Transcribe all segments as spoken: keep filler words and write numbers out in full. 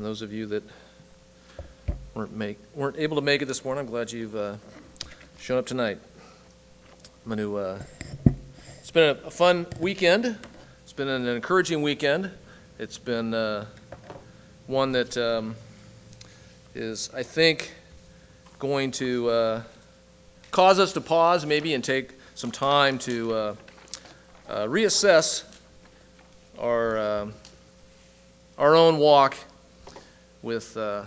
And those of you that weren't make weren't able to make it this morning, I'm glad you've uh, shown up tonight. I'm going to. Uh, it's been a, a fun weekend. It's been an encouraging weekend. It's been uh, one that um, is, I think, going to uh, cause us to pause maybe and take some time to uh, uh, reassess our uh, our own walk with uh,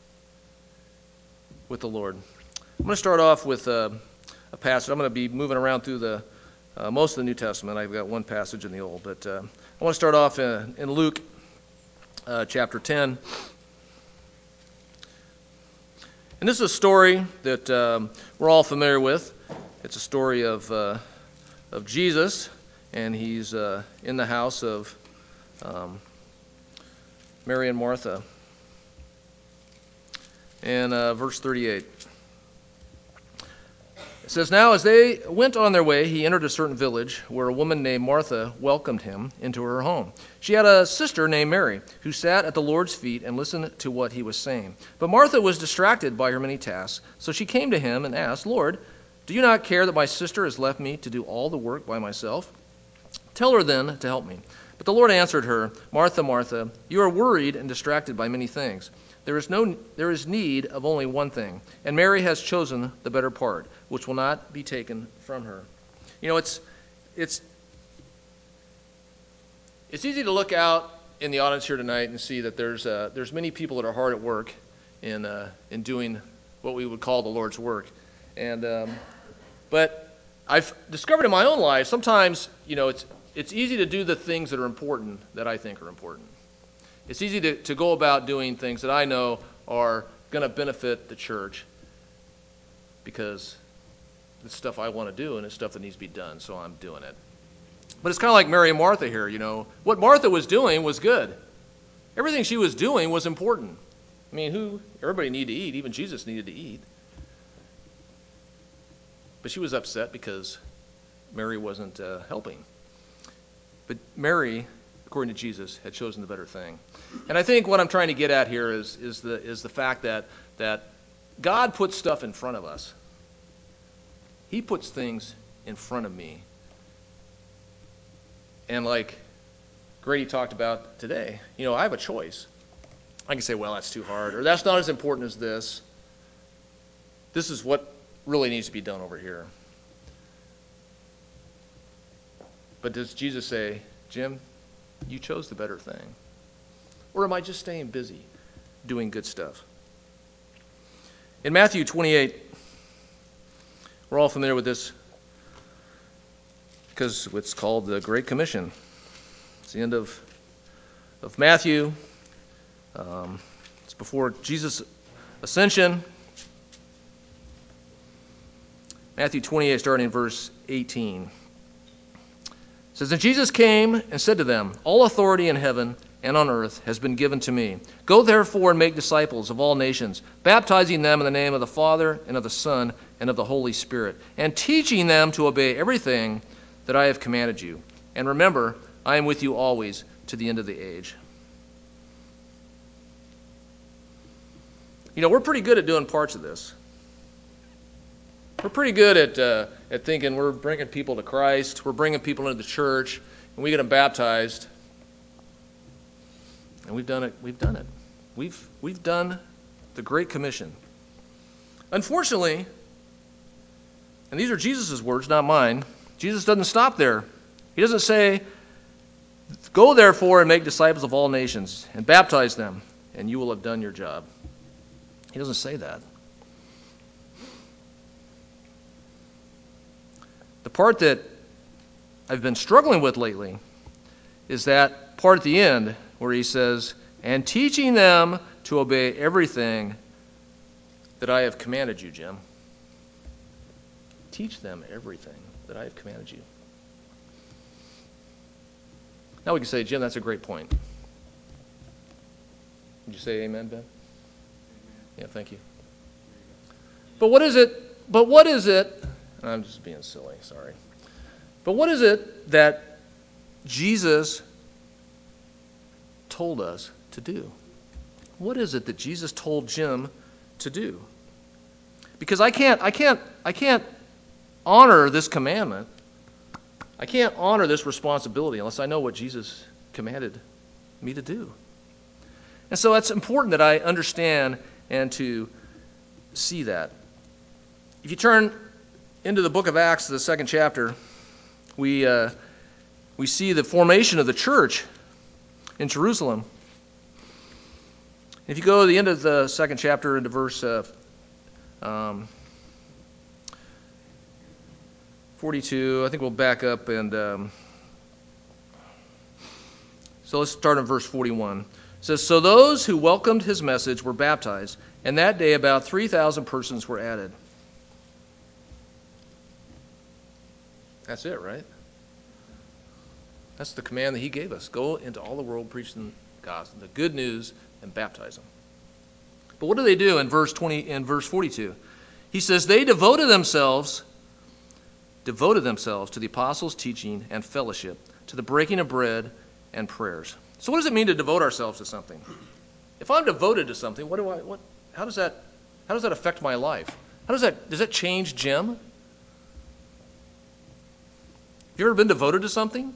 with the Lord. I'm going to start off with uh, a passage. I'm going to be moving around through the uh, most of the New Testament. I've got one passage in the Old, but uh, I want to start off in, in Luke uh, chapter ten. And this is a story that um, we're all familiar with. It's a story of uh, of Jesus, and he's uh, in the house of um, Mary and Martha. And uh, verse thirty-eight. It says, "Now as they went on their way, he entered a certain village where a woman named Martha welcomed him into her home. She had a sister named Mary, who sat at the Lord's feet and listened to what he was saying. But Martha was distracted by her many tasks, so she came to him and asked, 'Lord, do you not care that my sister has left me to do all the work by myself? Tell her then to help me.' But the Lord answered her, 'Martha, Martha, you are worried and distracted by many things. There is no, there is need of only one thing, and Mary has chosen the better part, which will not be taken from her.'" You know, it's it's it's easy to look out in the audience here tonight and see that there's uh, there's many people that are hard at work in uh, in doing what we would call the Lord's work, and um, but I've discovered in my own life sometimes, you know, it's it's easy to do the things that are important that I think are important. It's easy to, to go about doing things that I know are going to benefit the church because it's stuff I want to do and it's stuff that needs to be done, so I'm doing it. But it's kind of like Mary and Martha here, you know. What Martha was doing was good. Everything she was doing was important. I mean, who? Everybody needed to eat. Even Jesus needed to eat. But she was upset because Mary wasn't uh, helping. But Mary, according to Jesus, had chosen the better thing. And I think what I'm trying to get at here is is the is the fact that that God puts stuff in front of us. He puts things in front of me. And like Grady talked about today, you know, I have a choice. I can say, well, that's too hard, or that's not as important as this. This is what really needs to be done over here. But does Jesus say, Jim, you chose the better thing? Or am I just staying busy doing good stuff? In Matthew twenty-eight, we're all familiar with this because it's called the Great Commission. It's the end of, of Matthew. Um, it's before Jesus' ascension. Matthew twenty-eight, starting in verse eighteen. It says, "And Jesus came and said to them, 'All authority in heaven and on earth has been given to me. Go therefore and make disciples of all nations, baptizing them in the name of the Father and of the Son and of the Holy Spirit, and teaching them to obey everything that I have commanded you. And remember, I am with you always to the end of the age.'" You know, we're pretty good at doing parts of this. We're pretty good at uh, at thinking we're bringing people to Christ, we're bringing people into the church, and we get them baptized. And we've done it. We've done it. We've we've done the Great Commission. Unfortunately, and these are Jesus' words, not mine, Jesus doesn't stop there. He doesn't say, "Go therefore and make disciples of all nations and baptize them, and you will have done your job." He doesn't say that. The part that I've been struggling with lately is that part at the end where he says, "And teaching them to obey everything that I have commanded you," Jim. Teach them everything that I have commanded you. Now we can say, Jim, that's a great point. Would you say amen, Ben? Amen. Yeah, thank you. But what is it, but what is it, I'm just being silly, sorry. But what is it that Jesus told us to do? what is it that Jesus told Jim to do? Because I can't, I can't, I can't honor this commandment. I can't honor this responsibility unless I know what Jesus commanded me to do. And so it's important that I understand and to see that. If you turn into the book of Acts, the second chapter, we uh, we see the formation of the church in Jerusalem. If you go to the end of the second chapter into verse uh, um, forty-two, I think we'll back up and um, so let's start in verse forty-one. It says, "So those who welcomed his message were baptized, and that day about three thousand persons were added." That's it, right? That's the command that he gave us. Go into all the world, preach the gospel, the good news, and baptize them. But what do they do in verse twenty and verse forty-two? He says they devoted themselves, devoted themselves to the apostles' teaching and fellowship, to the breaking of bread and prayers. So what does it mean to devote ourselves to something? If I'm devoted to something, what do I what how does that how does that affect my life? How does that does that change Jim? Have you ever been devoted to something?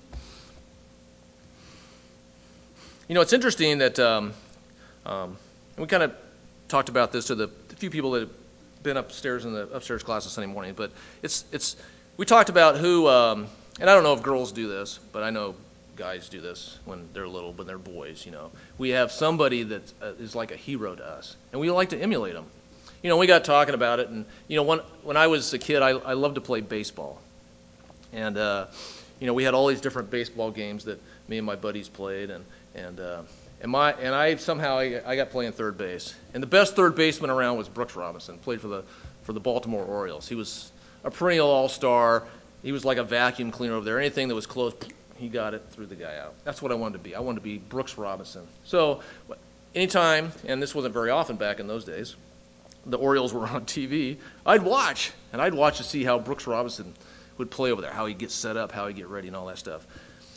You know, it's interesting that um, um, we kind of talked about this to the, the few people that have been upstairs in the upstairs class on Sunday morning, but it's it's we talked about who, um, and I don't know if girls do this, but I know guys do this when they're little, when they're boys, you know. We have somebody that uh, is like a hero to us, and we like to emulate them. You know, we got talking about it, and, you know, when, when I was a kid, I, I loved to play baseball. And, uh, you know, we had all these different baseball games that me and my buddies played, and, and, uh, and, my, and I somehow I, I got playing third base. And the best third baseman around was Brooks Robinson, played for the, for the Baltimore Orioles. He was a perennial all-star. He was like a vacuum cleaner over there. Anything that was close, he got it, threw the guy out. That's what I wanted to be. I wanted to be Brooks Robinson. So anytime, and this wasn't very often back in those days, the Orioles were on T V, I'd watch, and I'd watch to see how Brooks Robinson would play over there, how he'd get set up, how he'd get ready, and all that stuff.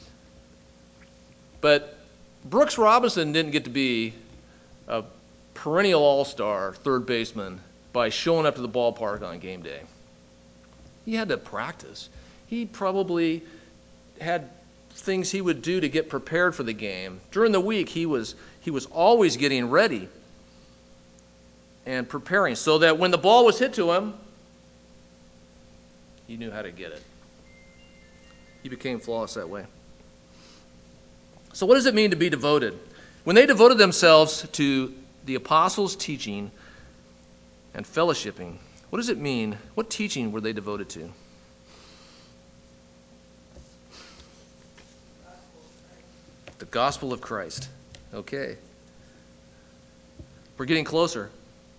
But Brooks Robinson didn't get to be a perennial all-star third baseman by showing up to the ballpark on game day. He had to practice. He probably had things he would do to get prepared for the game. During the week, he was he was always getting ready and preparing so that when the ball was hit to him, he knew how to get it. He became flawless that way. So what does it mean to be devoted? When they devoted themselves to the apostles' teaching and fellowshipping, what does it mean? What teaching were they devoted to? The gospel of Christ. Okay. We're getting closer.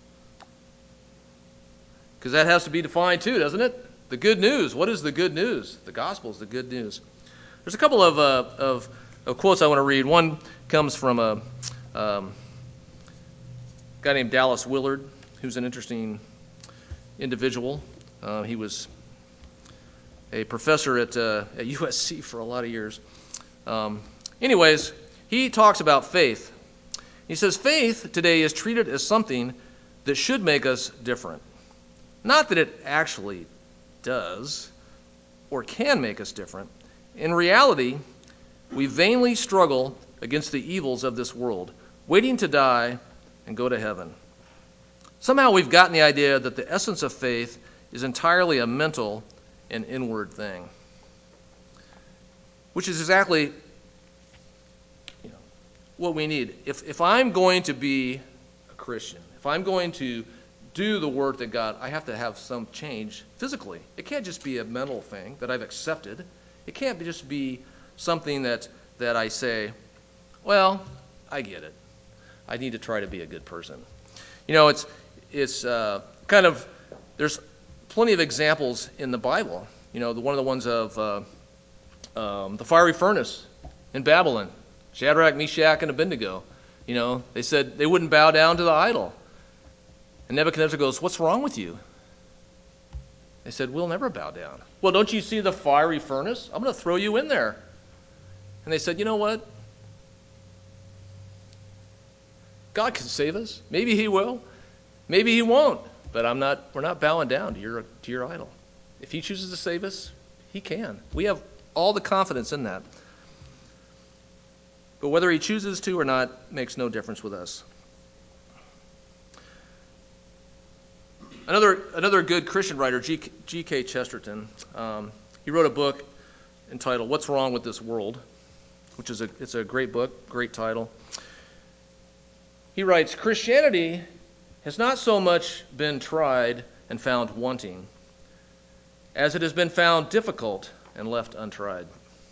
Because that has to be defined too, doesn't it? The good news. What is the good news? The gospel is the good news. There's a couple of, uh, of, of quotes I want to read. One comes from a um, guy named Dallas Willard, who's an interesting individual. Uh, he was a professor at, uh, at U S C for a lot of years. Um, anyways, he talks about faith. He says, faith today is treated as something that should make us different. Not that it actually does or can make us different. In reality, we vainly struggle against the evils of this world, waiting to die and go to heaven. Somehow we've gotten the idea that the essence of faith is entirely a mental and inward thing, which is exactly you know, what we need. If, if I'm going to be a Christian, if I'm going to do the work that God, I have to have some change physically. It can't just be a mental thing that I've accepted. It can't just be something that, that I say, well, I get it. I need to try to be a good person. You know, it's it's uh, kind of, there's plenty of examples in the Bible. You know, the, one of the ones of uh, um, the fiery furnace in Babylon, Shadrach, Meshach, and Abednego. You know, they said they wouldn't bow down to the idol. And Nebuchadnezzar goes, what's wrong with you? They said, we'll never bow down. Well, don't you see the fiery furnace? I'm going to throw you in there. And they said, you know what? God can save us. Maybe he will. Maybe he won't. But I'm not, we're not bowing down to your, to your idol. If he chooses to save us, he can. We have all the confidence in that. But whether he chooses to or not makes no difference with us. Another, another good Christian writer, G K Chesterton, um, he wrote a book entitled What's Wrong with This World, which is a, it's a great book, great title. He writes, Christianity has not so much been tried and found wanting as it has been found difficult and left untried.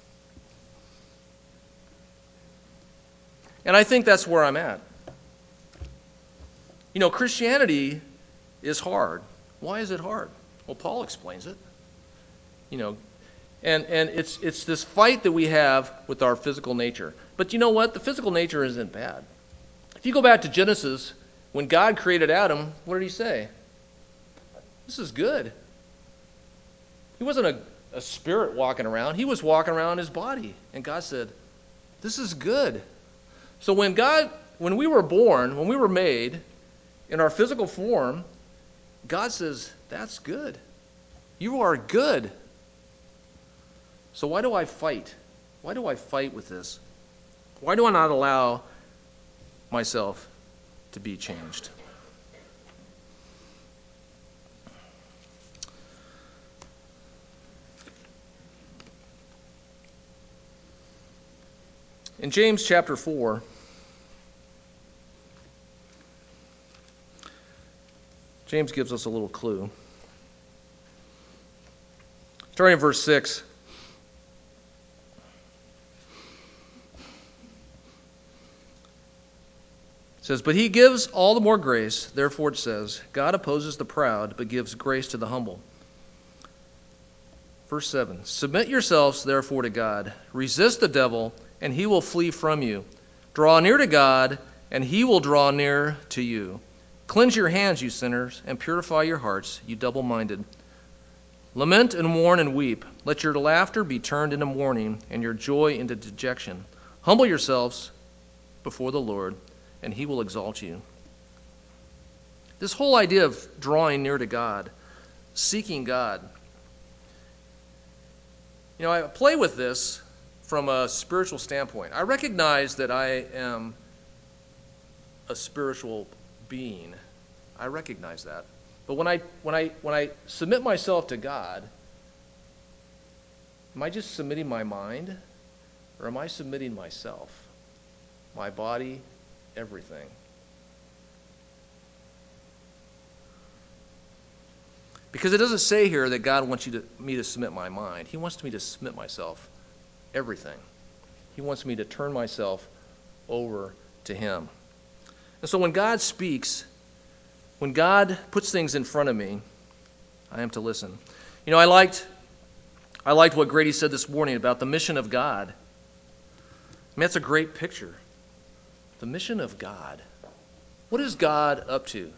And I think that's where I'm at. You know, Christianity is hard. Why is it hard? Well, Paul explains it. You know, and, and it's it's this fight that we have with our physical nature. But you know what? The physical nature isn't bad. If you go back to Genesis, when God created Adam, what did he say? This is good. He wasn't a, a spirit walking around. He was walking around his body. And God said, this is good. So when God, when we were born, when we were made in our physical form, God says, that's good. You are good. So why do I fight? Why do I fight with this? Why do I not allow myself to be changed? In James chapter four, James gives us a little clue. Starting in verse six. It says, but he gives all the more grace. Therefore it says, God opposes the proud, but gives grace to the humble. Verse seven, submit yourselves therefore to God. Resist the devil, and he will flee from you. Draw near to God, and he will draw near to you. Cleanse your hands, you sinners, and purify your hearts, you double-minded. Lament and mourn and weep. Let your laughter be turned into mourning, and your joy into dejection. Humble yourselves before the Lord, and he will exalt you. This whole idea of drawing near to God, seeking God. You know, I play with this from a spiritual standpoint. I recognize that I am a spiritual being. I recognize that. But when I when I when I submit myself to God, am I just submitting my mind, or am I submitting myself, my body, everything? Because it doesn't say here that God wants you to, me to submit my mind. He wants me to submit myself, everything. He wants me to turn myself over to him. And so when God speaks, when God puts things in front of me, I am to listen. You know, I liked, I liked what Grady said this morning about the mission of God. I mean, that's a great picture. The mission of God. What is God up to?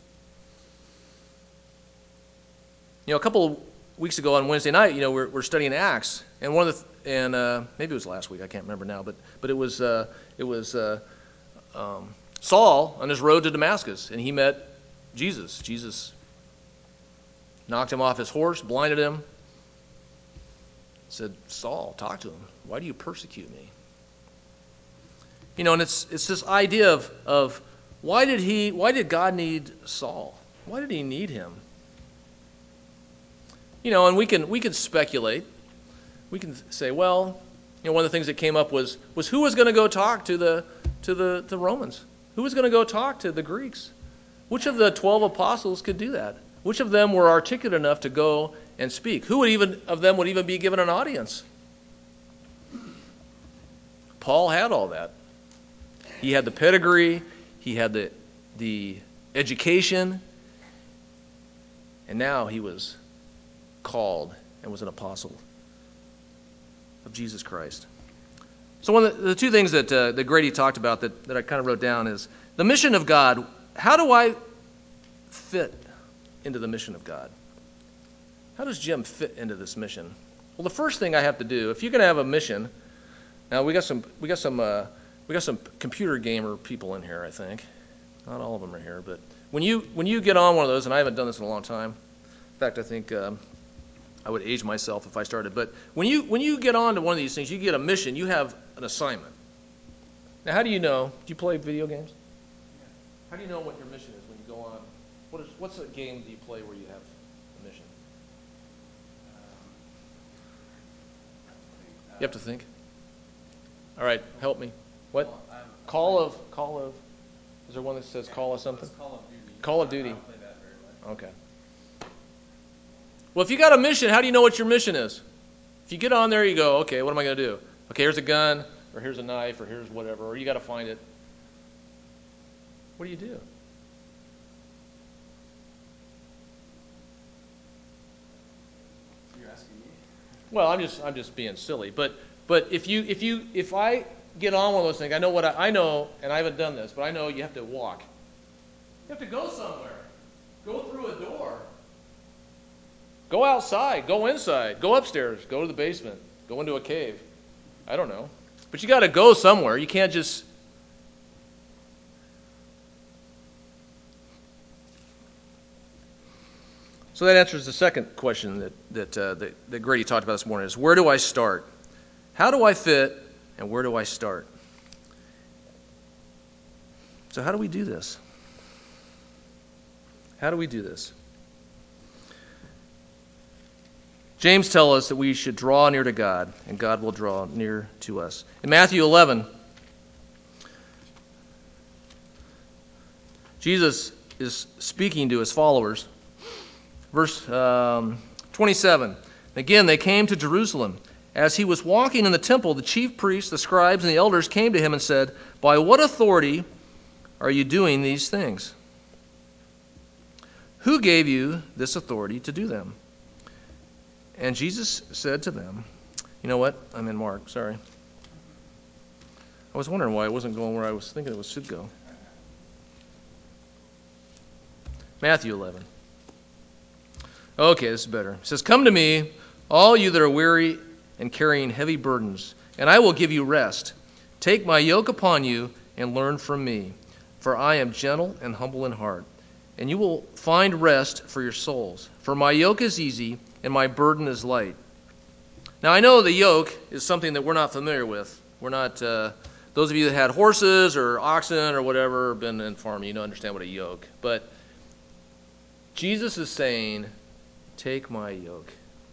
You know, a couple of weeks ago on Wednesday night, you know, we're, we're studying Acts, and one of the, and uh, maybe it was last week, I can't remember now, but but it was uh, it was uh, um, Saul on his road to Damascus, and he met Jesus. Jesus knocked him off his horse, blinded him, said, Saul, talk to him. Why do you persecute me? You know, and it's it's this idea of of why did he why did God need Saul? Why did he need him? You know, and we can we can speculate. We can say, well, you know, one of the things that came up was was who was going to go talk to the to the, the Romans? Who was going to go talk to the Greeks? Which of the twelve apostles could do that? Which of them were articulate enough to go and speak? Who would even of them would even be given an audience? Paul had all that. He had the pedigree, he had the the education, and now he was called and was an apostle of Jesus Christ. So one of the, the two things that uh, that Grady talked about that, that I kind of wrote down is the mission of God. How do I fit into the mission of God? How does Jim fit into this mission? Well, the first thing I have to do, if you're going to have a mission, now we got some we got some uh, we got some computer gamer people in here, I think. not all of them are here, but when you when you get on one of those, and I haven't done this in a long time. In fact, I think um, I would age myself if I started. But when you when you get on to one of these things, you get a mission. You have an assignment. Now, how do you know? Do you play video games? Yeah. How do you know what your mission is when you go on? What is what's a game that you play where you have a mission? Um, you have to think. All right, help me. What? Well, I'm, I'm call of call of. Is there one that says yeah, call of something? Call of Duty. Call of Duty. I don't play that very much. Okay. Well, if you got a mission, how do you know what your mission is? If you get on there, you go, okay, what am I going to do? Okay, here's a gun, or here's a knife, or here's whatever, or you got to find it. What do you do? You're asking me? Well, I'm just I'm just being silly, but but if you if you if I get on one of those things, I know what I, I know, and I haven't done this, but I know you have to walk. You have to go somewhere. Go through a door. Go outside. Go inside. Go upstairs. Go to the basement. Go into a cave. I don't know. But you got to go somewhere. You can't just... So that answers the second question that, that, uh, that, that Grady talked about this morning is, where do I start? How do I fit, and where do I start? So how do we do this? How do we do this? James tells us that we should draw near to God, and God will draw near to us. In Matthew eleven, Jesus is speaking to his followers. Verse um, twenty-seven, again, they came to Jerusalem. As he was walking in the temple, the chief priests, the scribes, and the elders came to him and said, by what authority are you doing these things? Who gave you this authority to do them? And Jesus said to them, you know what? I'm in Mark, sorry. I was wondering why it wasn't going where I was thinking it was, should go. Matthew eleven. Okay, this is better. It says, come to me, all you that are weary and carrying heavy burdens, and I will give you rest. Take my yoke upon you and learn from me, for I am gentle and humble in heart, and you will find rest for your souls. For my yoke is easy and my burden is light. Now, I know the yoke is something that we're not familiar with. We're not, uh, those of you that had horses or oxen or whatever, been in farming, you don't understand what a yoke. But Jesus is saying, take my yoke.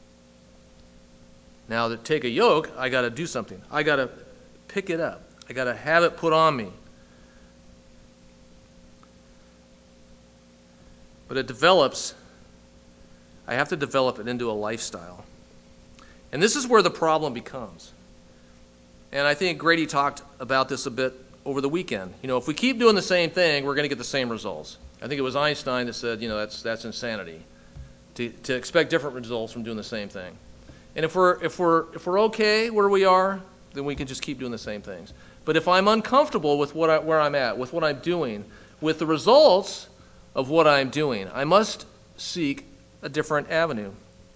Now, to take a yoke, I got to do something. I got to pick it up. I got to have it put on me. But it develops, I have to develop it into a lifestyle. And this is where the problem becomes. And I think Grady talked about this a bit over the weekend. You know, if we keep doing the same thing, we're going to get the same results. I think it was Einstein that said, you know, that's that's insanity, to to expect different results from doing the same thing. And if we're if we're if we're okay where we are, then we can just keep doing the same things. But if I'm uncomfortable with what I, where I'm at, with what I'm doing, with the results of what I'm doing, I must seek a different avenue.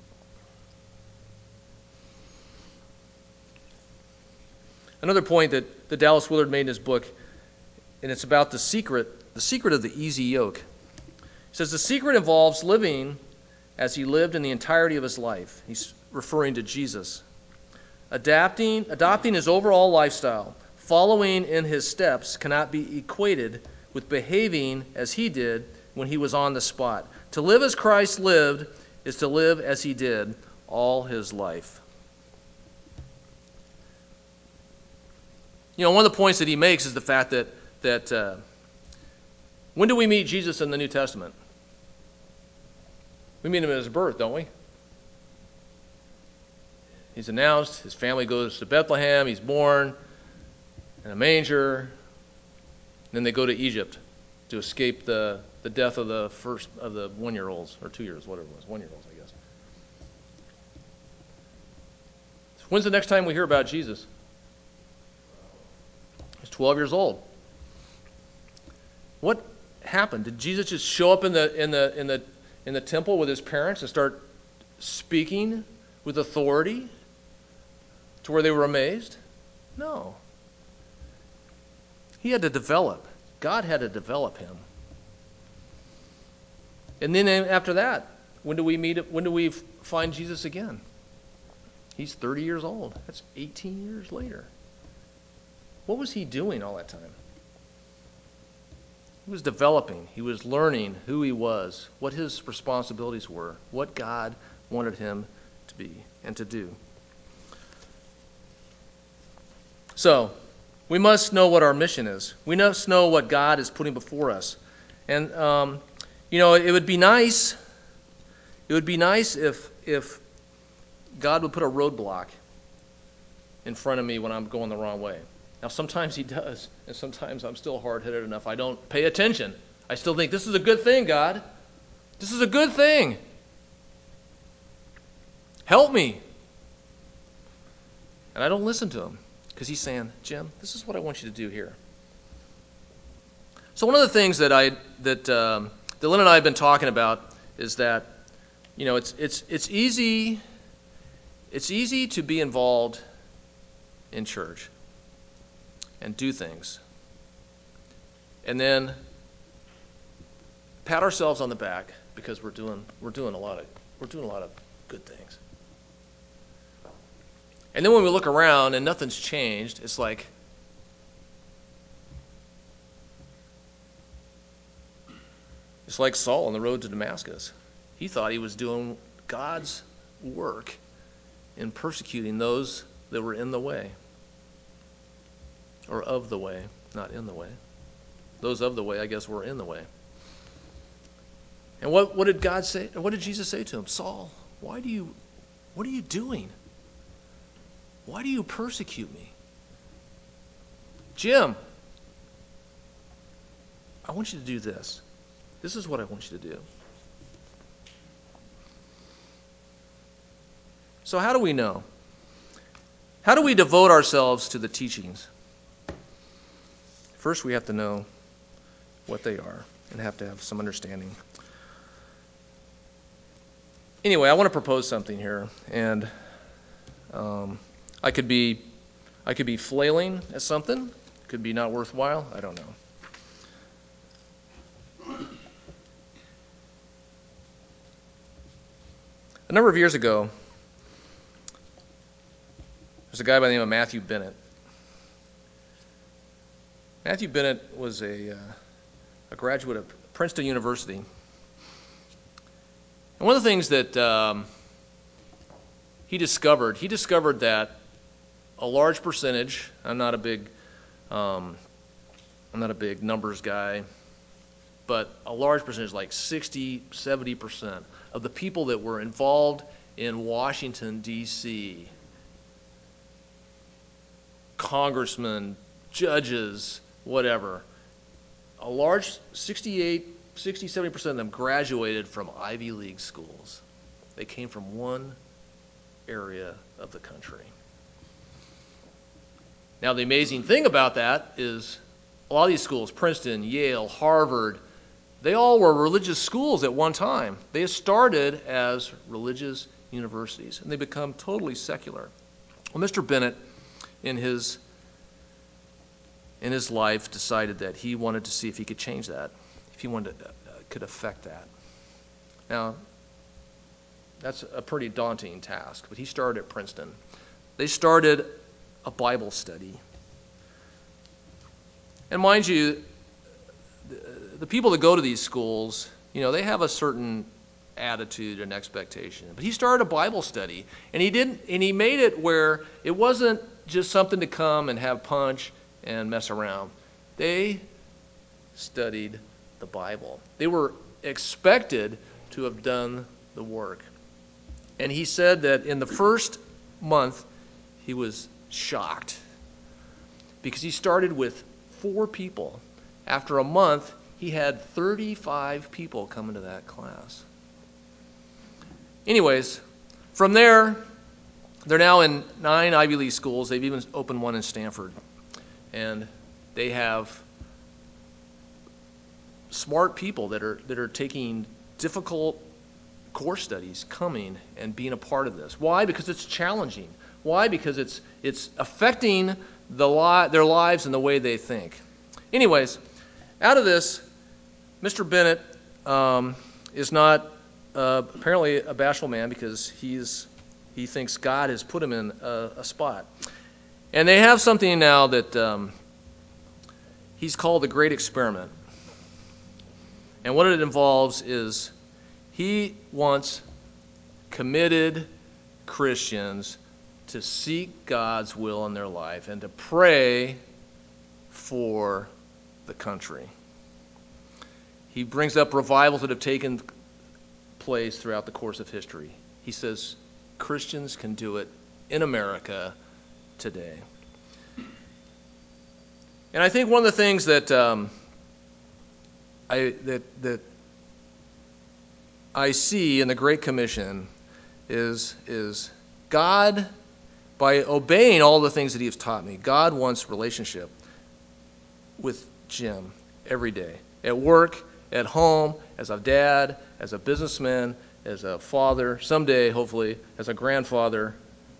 Another point that, that Dallas Willard made in his book, and it's about the secret, the secret of the easy yoke. He says the secret involves living as he lived in the entirety of his life. He's referring to Jesus. Adapting, adopting his overall lifestyle, following in his steps cannot be equated with behaving as he did when he was on the spot. To live as Christ lived is to live as he did all his life. You know, one of the points that he makes is the fact that, that uh, when do we meet Jesus in the New Testament? We meet him at his birth, don't we? He's announced, his family goes to Bethlehem, he's born in a manger, then they go to Egypt to escape the, the death of the first of the one-year-olds, or two-years, whatever it was, one-year-olds, I guess. When's the next time we hear about Jesus? He's twelve years old. What happened? Did Jesus just show up in the in the in the in the temple with his parents and start speaking with authority to where they were amazed? No. He had to develop. God had to develop him. And then after that, when do we meet? When do we find Jesus again? He's thirty years old. That's eighteen years later. What was he doing all that time? He was developing. He was learning who he was, what his responsibilities were, what God wanted him to be and to do. So, we must know what our mission is. We must know what God is putting before us. And, um, you know, it would be nice, it would be nice if, if God would put a roadblock in front of me when I'm going the wrong way. Now, sometimes he does, and sometimes I'm still hard-headed enough. I don't pay attention. I still think, this is a good thing, God. This is a good thing. Help me. And I don't listen to him because he's saying, Jim, this is what I want you to do here. So one of the things that I that um, that Lynn and I have been talking about is that, you know, it's it's it's easy it's easy to be involved in church and do things, and then pat ourselves on the back because we're doing we're doing a lot of we're doing a lot of good things. And then when we look around and nothing's changed, it's like, it's like Saul on the road to Damascus. He thought he was doing God's work in persecuting those that were in the way. Or of the way, not in the way. Those of the way, I guess, were in the way. And what, what did God say? What did Jesus say to him? Saul, why do you, what are you doing? Why do you persecute me? Jim, I want you to do this. This is what I want you to do. So how do we know? How do we devote ourselves to the teachings? First, we have to know what they are and have to have some understanding. Anyway, I want to propose something here, and um, I could be, I could be flailing at something. It could be not worthwhile. I don't know. A number of years ago, there's a guy by the name of Matthew Bennett. Matthew Bennett was a, uh, a graduate of Princeton University. And one of the things that um, he discovered, he discovered that a large percentage, I'm not a big, um, I'm not a big numbers guy, but a large percentage, like sixty, seventy percent of the people that were involved in Washington, D C, congressmen, judges, whatever, a large sixty-eight, sixty, seventy percent of them graduated from Ivy League schools. They came from one area of the country. Now, the amazing thing about that is a lot of these schools, Princeton, Yale, Harvard, they all were religious schools at one time. They started as religious universities, and they become totally secular. Well, Mister Bennett, in his in his life, decided that he wanted to see if he could change that, if he wanted to, uh, could affect that. Now, that's a pretty daunting task, but he started at Princeton. They started a Bible study. And mind you, the, the people that go to these schools, you know, they have a certain attitude and expectation. But he started a Bible study, and he didn't, and he made it where it wasn't just something to come and have punch and mess around. They studied the Bible. They were expected to have done the work. And he said that in the first month, he was shocked because he started with four people. After a month, he had thirty-five people come into that class. Anyways, from there, they're now in nine Ivy League schools. They've even opened one in Stanford. And they have smart people that are that are taking difficult course studies, coming and being a part of this. Why? Because it's challenging. Why? Because it's it's affecting the li- their lives and the way they think. Anyways, out of this, Mister Bennett um, is not uh, apparently a bashful man because he's he thinks God has put him in a, a spot. And they have something now that um, he's called the Great Experiment. And what it involves is he wants committed Christians to seek God's will in their life and to pray for the country. He brings up revivals that have taken place throughout the course of history. He says Christians can do it in America today. And I think one of the things that um, I that that I see in the Great Commission is is God, by obeying all the things that He has taught me, God wants relationship with Jim every day, at work, at home, as a dad, as a businessman, as a father, someday, hopefully, as a grandfather.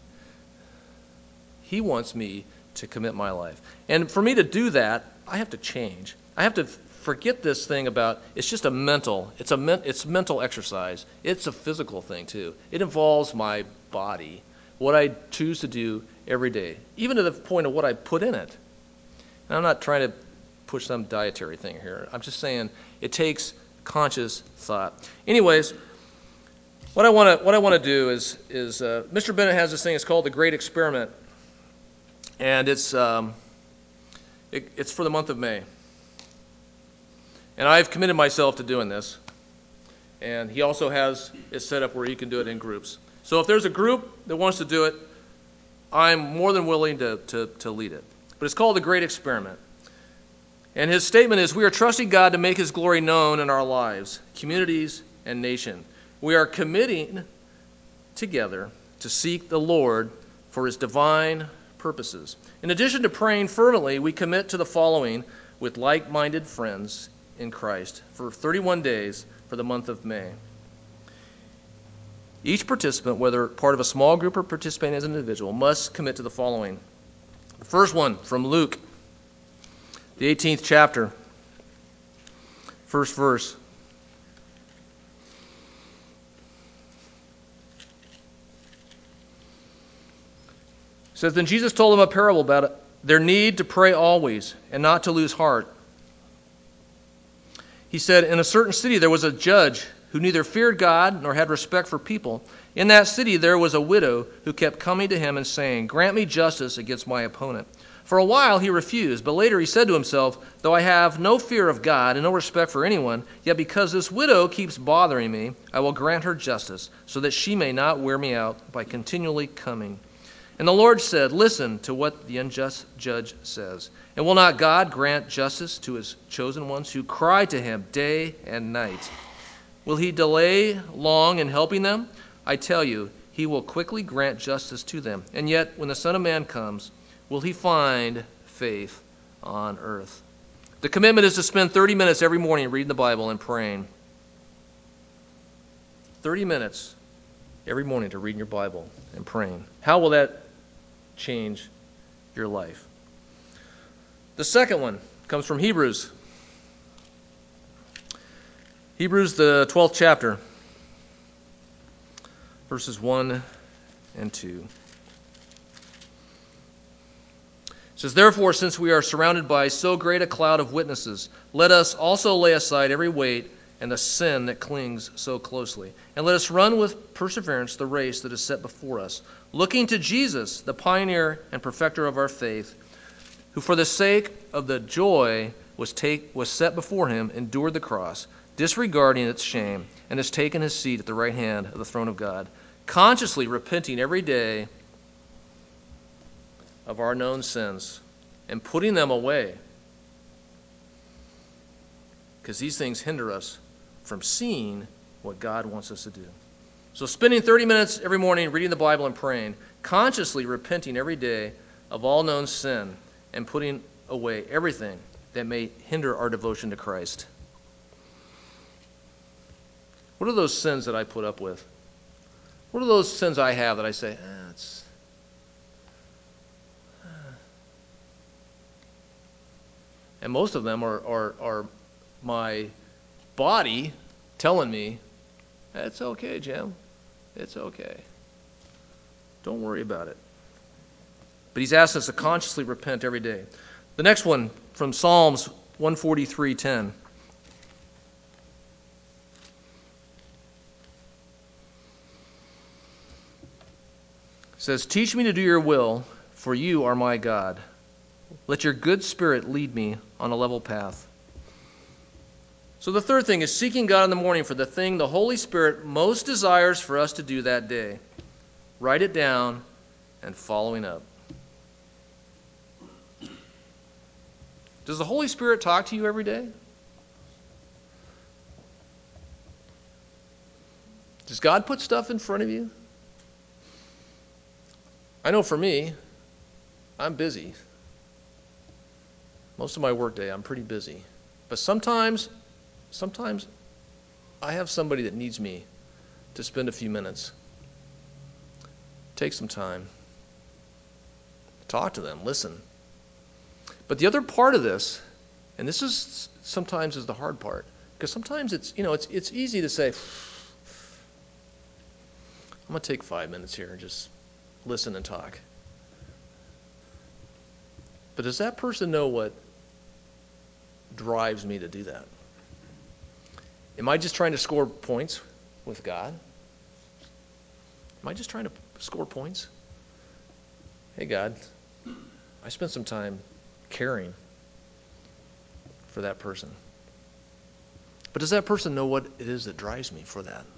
He wants me to commit my life. And for me to do that, I have to change. I have to forget this thing about it's just a mental, it's a men, it's mental exercise. It's a physical thing too. It involves my body, what I choose to do every day, even to the point of what I put in it. And I'm not trying to push some dietary thing here. I'm just saying it takes conscious thought. Anyways, what I want to what I want to do is is uh, Mister Bennett has this thing. It's called the Great Experiment, and it's um, it, it's for the month of May. And I've committed myself to doing this. And he also has it set up where you can do it in groups. So if there's a group that wants to do it, I'm more than willing to to, to lead it. But it's called the Great Experiment. And his statement is, we are trusting God to make His glory known in our lives, communities, and nation. We are committing together to seek the Lord for His divine purposes. In addition to praying fervently, we commit to the following with like-minded friends in Christ for thirty-one days for the month of May. Each participant, whether part of a small group or participating as an individual, must commit to the following. The first one from Luke, the eighteenth chapter, first verse. It says, then Jesus told them a parable about their need to pray always and not to lose heart. He said, in a certain city there was a judge who neither feared God nor had respect for people. In that city there was a widow who kept coming to him and saying, grant me justice against my opponent. For a while he refused, but later he said to himself, though I have no fear of God and no respect for anyone, yet because this widow keeps bothering me, I will grant her justice, so that she may not wear me out by continually coming. And the Lord said, listen to what the unjust judge says. And will not God grant justice to His chosen ones who cry to Him day and night? Will He delay long in helping them? I tell you, He will quickly grant justice to them. And yet, when the Son of Man comes, will He find faith on earth? The commitment is to spend thirty minutes every morning reading the Bible and praying. thirty minutes every morning to reading your Bible and praying. How will that change your life? The second one comes from Hebrews. Hebrews, the twelfth chapter, verses one and two. It says, therefore, since we are surrounded by so great a cloud of witnesses, let us also lay aside every weight and the sin that clings so closely. And let us run with perseverance the race that is set before us, looking to Jesus, the pioneer and perfecter of our faith, who for the sake of the joy was take, was set before him endured the cross, disregarding its shame, and has taken his seat at the right hand of the throne of God, consciously repenting every day of our known sins and putting them away, because these things hinder us from seeing what God wants us to do. So spending thirty minutes every morning reading the Bible and praying, consciously repenting every day of all known sin and putting away everything that may hinder our devotion to Christ. What are those sins that I put up with? What are those sins I have that I say, eh, it's... And most of them are, are, are my body telling me, it's okay, Jim. It's okay. Don't worry about it. But he's asked us to consciously repent every day. The next one from Psalms one forty-three ten. It says, teach me to do your will, for you are my God. Let your good spirit lead me on a level path. So the third thing is seeking God in the morning for the thing the Holy Spirit most desires for us to do that day. Write it down and following up. Does the Holy Spirit talk to you every day? Does God put stuff in front of you? I know for me, I'm busy. Most of my workday, I'm pretty busy. But sometimes, sometimes I have somebody that needs me to spend a few minutes. Take some time. Talk to them. Listen. But the other part of this, and this is sometimes is the hard part, because sometimes it's, you know, it's it's easy to say, I'm going to take five minutes here and just listen and talk. But does that person know what drives me to do that? Am I just trying to score points with God? Am I just trying to score points? Hey, God, I spent some time caring for that person. But does that person know what it is that drives me for that?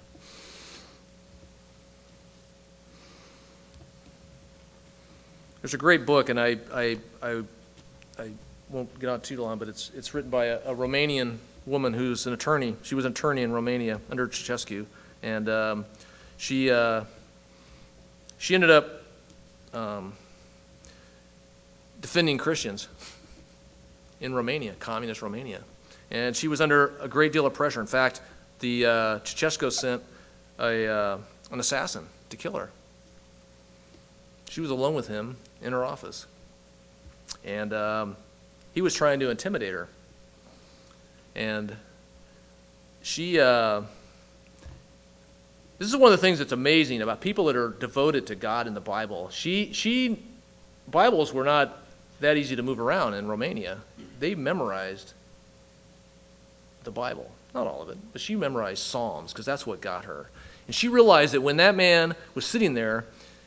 There's a great book, and I I I, I won't get on too long, but it's it's written by a, a Romanian woman who's an attorney. She was an attorney in Romania under Ceausescu, and um, she uh, she ended up um, defending Christians in Romania, communist Romania, and she was under a great deal of pressure. In fact, the uh, Ceausescu sent a uh, an assassin to kill her. She was alone with him in her office, and um, he was trying to intimidate her. And she, uh, this is one of the things that's amazing about people that are devoted to God in the Bible. She, she, Bibles were not that easy to move around in Romania. They memorized the Bible, not all of it, but she memorized Psalms because that's what got her. And she realized that when that man was sitting there,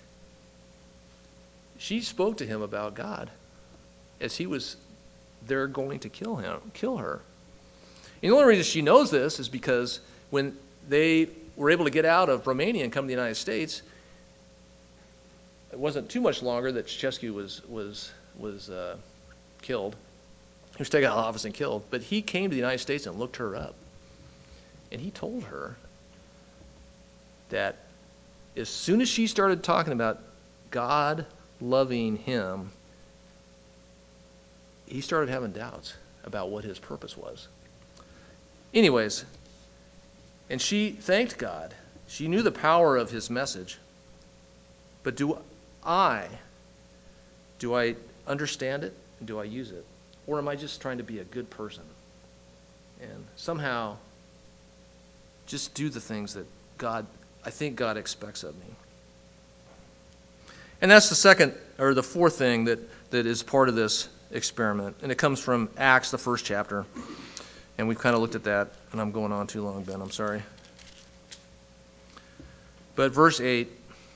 she spoke to him about God as he was there going to kill him, kill her. And the only reason she knows this is because when they were able to get out of Romania and come to the United States, it wasn't too much longer that Ceausescu was was was uh, killed. He was taken out of office and killed. But he came to the United States and looked her up, and he told her that as soon as she started talking about God loving him, he started having doubts about what his purpose was. Anyways, and she thanked God. She knew the power of his message. But do I, do I understand it? And do I use it? Or am I just trying to be a good person? And somehow just do the things that God, I think God expects of me. And that's the second, or the fourth thing that, that is part of this experiment. And it comes from Acts, the first chapter. And we've kind of looked at that, and I'm going on too long, Ben, I'm sorry. But verse eight,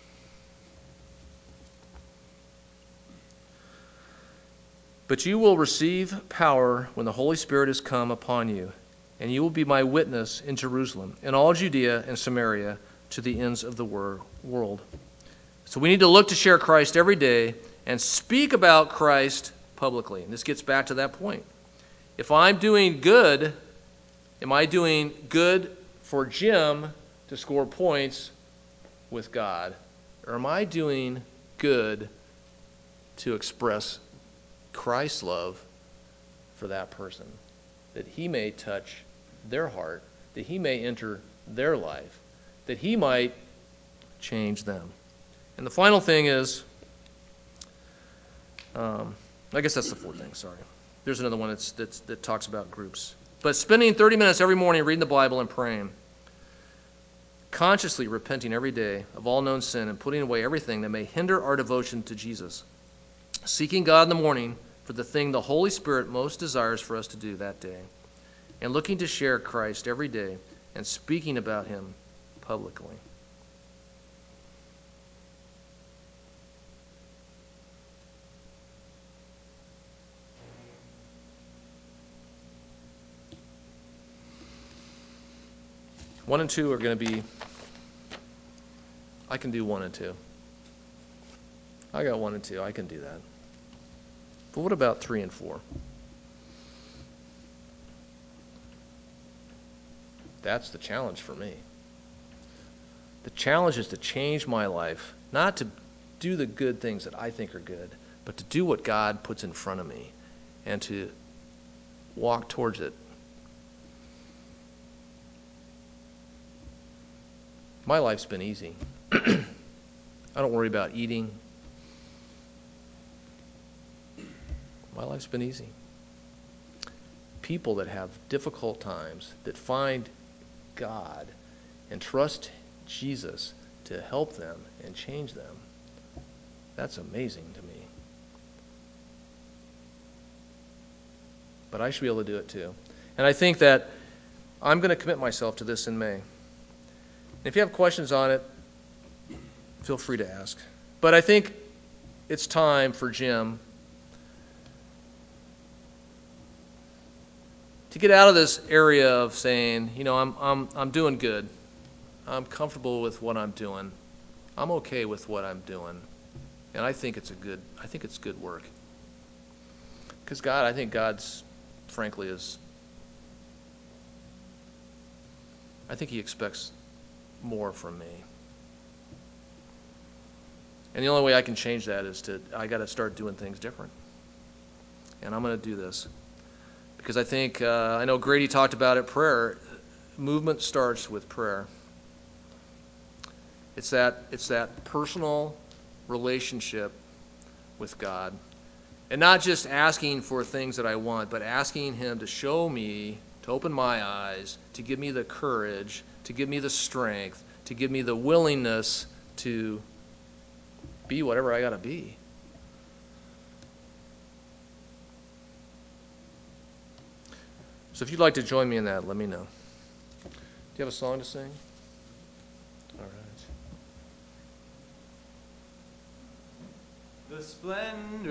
but you will receive power when the Holy Spirit has come upon you, and you will be my witness in Jerusalem, in all Judea and Samaria, to the ends of the world. So we need to look to share Christ every day and speak about Christ publicly. And this gets back to that point. If I'm doing good, am I doing good for Jim to score points with God? Or am I doing good to express Christ's love for that person? That he may touch their heart, that he may enter their life, that he might change them. And the final thing is, um, I guess that's the fourth thing, sorry. There's another one that's, that's, that talks about groups. But spending thirty minutes every morning reading the Bible and praying. consciously repenting every day of all known sin and putting away everything that may hinder our devotion to Jesus, seeking God in the morning for the thing the Holy Spirit most desires for us to do that day, and looking to share Christ every day and speaking about him publicly. One and two are going to be, I can do one and two. I got one and two. I can do that. But what about three and four? That's the challenge for me. The challenge is to change my life, not to do the good things that I think are good, but to do what God puts in front of me and to walk towards it. My life's been easy. I don't worry about eating. My life's been easy. People that have difficult times, that find God and trust Jesus to help them and change them, that's amazing to me. But I should be able to do it too. And I think that I'm going to commit myself to this in May. If you have questions on it, feel free to ask. But I think it's time for Jim to get out of this area of saying, you know, I'm I'm I'm doing good. I'm comfortable with what I'm doing. I'm okay with what I'm doing. And I think it's a good I think it's good work. Because God, I think God's frankly is I think he expects more from me. And the only way I can change that is to, I got to start doing things different. And I'm going to do this. Because I think, uh, I know Grady talked about it, prayer, movement starts with prayer. It's that, it's that personal relationship with God. And not just asking for things that I want, but asking him to show me, to open my eyes, to give me the courage, to give me the strength, to give me the willingness to be whatever I got to be. So if you'd like to join me in that, let me know. Do you have a song to sing? All right. The splendor